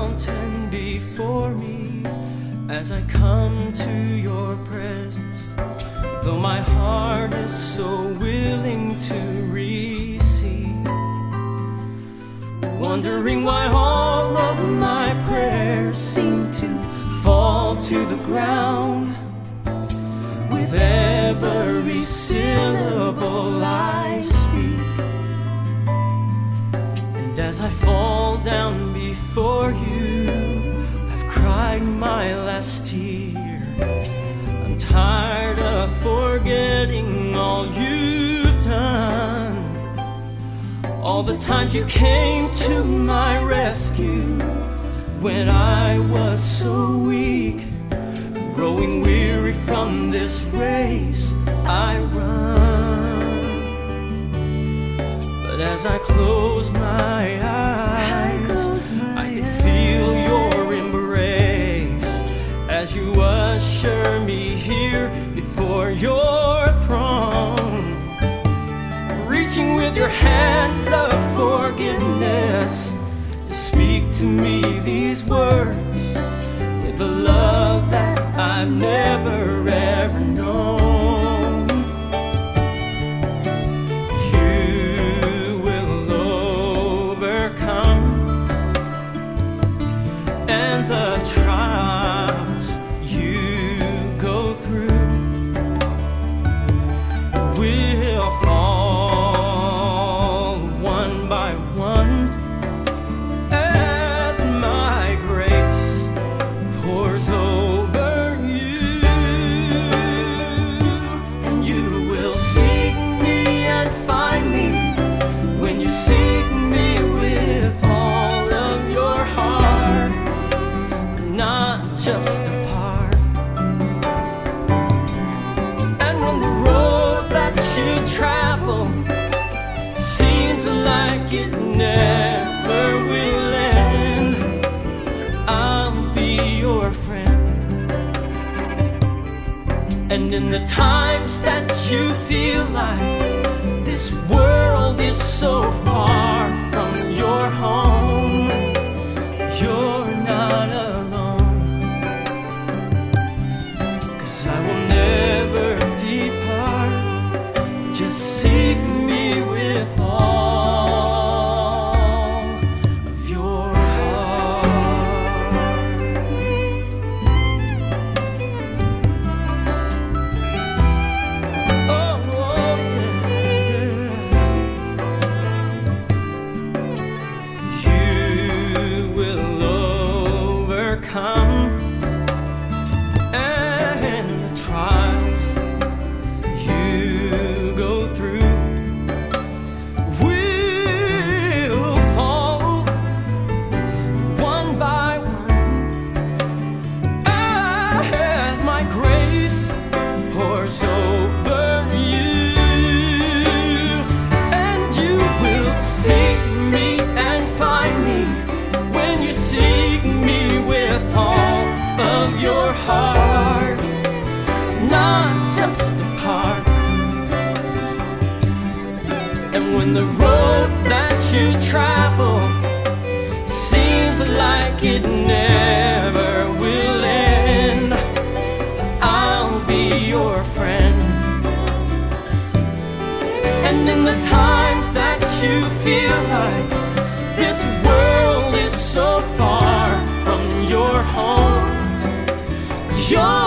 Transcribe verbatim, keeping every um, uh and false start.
mountain before me as I come to your presence. Though my heart is so willing to receive, wondering why all of my prayers seem to fall to the ground. With every syllable I speak, and as I fall down before you, I've cried my last tear. I'm tired of forgetting all you've done, all the times you came to my rescue when I was so weak, growing weary from this race I run. But as I close my eyes, I can feel your embrace as you usher me here before your throne, reaching with your hand of forgiveness. You speak to me these words with a love that I've never ever known. You will overcome, and the trials you go through will fall one by one as my grace pours over you, and you will seek me and find me when you seek me with all of your heart, not just a part. And when the road that you travel seems like it never will end, I'll be your friend. And in the times that you feel like this world is so far from your home, you're not alone, 'cause I will never depart. Just seek me with all of your heart. Oh, oh, yeah. You will overcome, and the trials you go through will fall one by one as my grace pours over you, and you will seek me and find me when you seek me with all of your heart, not just a part. And when the road that you travel seems like it never will end, I'll be your friend. And in the times that you feel like this world is so far from your home, you're